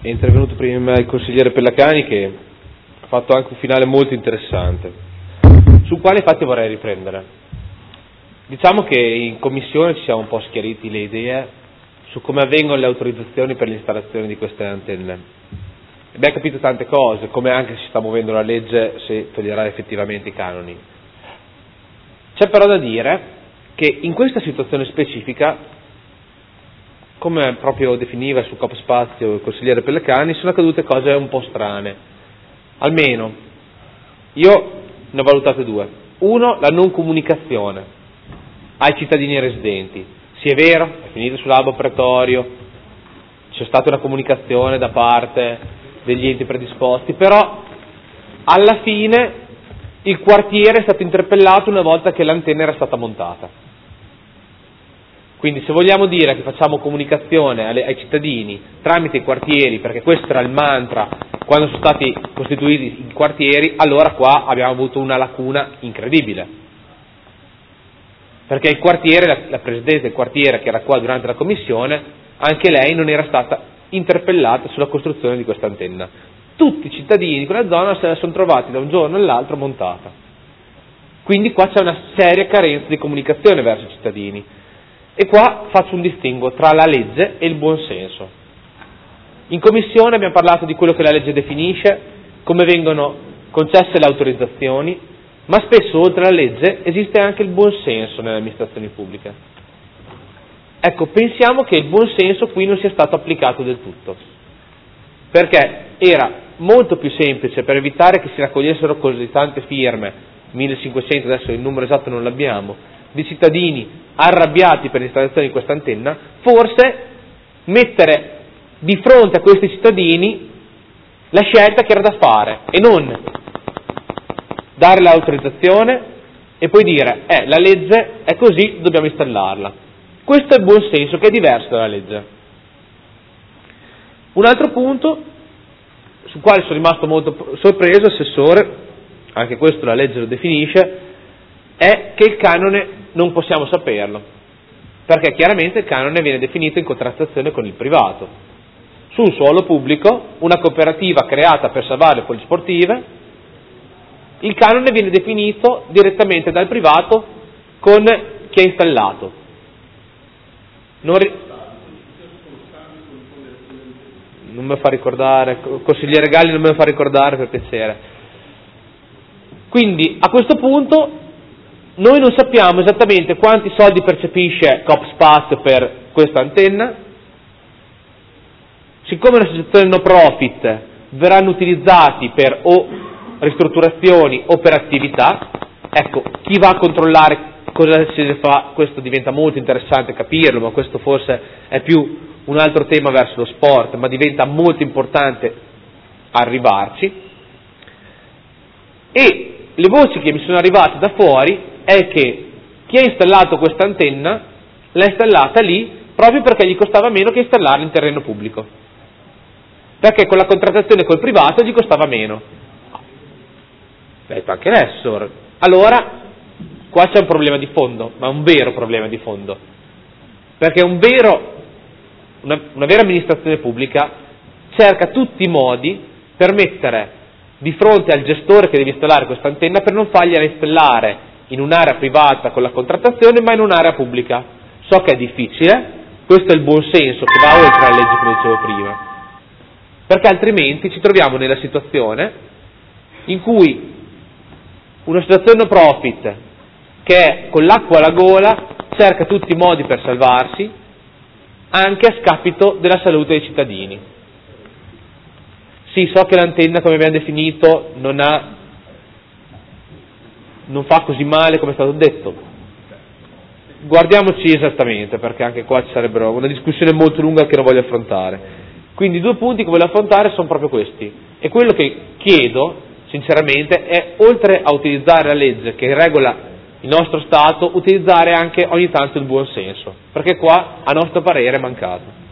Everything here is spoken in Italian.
è intervenuto prima il consigliere Pellacani, che ha fatto anche un finale molto interessante, sul quale infatti vorrei riprendere. Diciamo che in commissione ci siamo un po' schiariti le idee su come avvengono le autorizzazioni per l'installazione di queste antenne. Abbiamo capito tante cose, come anche si sta muovendo la legge, se toglierà effettivamente i canoni. C'è però da dire che in questa situazione specifica, come proprio definiva sul Capo Spazio il consigliere Pellacani, sono accadute cose un po' strane. Almeno, io ne ho valutate due. Uno, la non comunicazione ai cittadini residenti. Sì, è vero, è finito sull'albo pretorio, c'è stata una comunicazione da parte degli enti predisposti, però alla fine il quartiere è stato interpellato una volta che l'antenna era stata montata. Quindi se vogliamo dire che facciamo comunicazione ai cittadini tramite i quartieri, perché questo era il mantra quando sono stati costituiti i quartieri, allora qua abbiamo avuto una lacuna incredibile. Perché il quartiere, la presidente del quartiere che era qua durante la commissione, anche lei non era stata interpellata sulla costruzione di questa antenna. Tutti i cittadini di quella zona se la sono trovati da un giorno all'altro montata. Quindi qua c'è una seria carenza di comunicazione verso i cittadini. E qua faccio un distinguo tra la legge e il buonsenso. In commissione abbiamo parlato di quello che la legge definisce, come vengono concesse le autorizzazioni, ma spesso oltre alla legge esiste anche il buonsenso nelle amministrazioni pubbliche. Ecco, pensiamo che il buonsenso qui non sia stato applicato del tutto, perché era molto più semplice, per evitare che si raccogliessero così tante firme, 1500, adesso il numero esatto non l'abbiamo, di cittadini arrabbiati per l'installazione di questa antenna, forse mettere di fronte a questi cittadini la scelta che era da fare e non dare l'autorizzazione e poi dire la legge è così, dobbiamo installarla. Questo è il buon senso, che è diverso dalla legge. Un altro punto sul quale sono rimasto molto sorpreso, assessore, anche questo la legge lo definisce, è che il canone non possiamo saperlo, perché chiaramente il canone viene definito in contrattazione con il privato. Su un suolo pubblico, una cooperativa creata per salvare le polisportive, il canone viene definito direttamente dal privato con chi ha installato. Non me lo fa ricordare, consigliere Galli non me lo fa ricordare, per piacere. Quindi a questo punto noi non sappiamo esattamente quanti soldi percepisce Coop Spazio per questa antenna. Siccome è un'associazione no profit, verranno utilizzati per o ristrutturazioni o per attività. Ecco, chi va a controllare cosa se ne fa, questo diventa molto interessante capirlo, ma questo forse è più un altro tema verso lo sport, ma diventa molto importante arrivarci. E le voci che mi sono arrivate da fuori è che chi ha installato questa antenna l'ha installata lì proprio perché gli costava meno che installarla in terreno pubblico, perché con la contrattazione col privato gli costava meno. Detto anche l'assessore. Allora qua c'è un problema di fondo, ma un vero problema di fondo, perché una vera amministrazione pubblica cerca tutti i modi per mettere di fronte al gestore che deve installare questa antenna, per non fargliela installare in un'area privata con la contrattazione, ma in un'area pubblica. So che è difficile, questo è il buon senso che va oltre la legge, come dicevo prima, perché altrimenti ci troviamo nella situazione in cui una situazione no profit che è con l'acqua alla gola cerca tutti i modi per salvarsi, anche a scapito della salute dei cittadini. Sì, so che l'antenna, come abbiamo definito, non fa così male come è stato detto. Guardiamoci esattamente, perché anche qua ci sarebbero una discussione molto lunga che non voglio affrontare. Quindi i due punti che voglio affrontare sono proprio questi. E quello che chiedo, sinceramente, è, oltre a utilizzare la legge che regola il nostro Stato, utilizzare anche ogni tanto il buon senso, perché qua, a nostro parere, è mancato.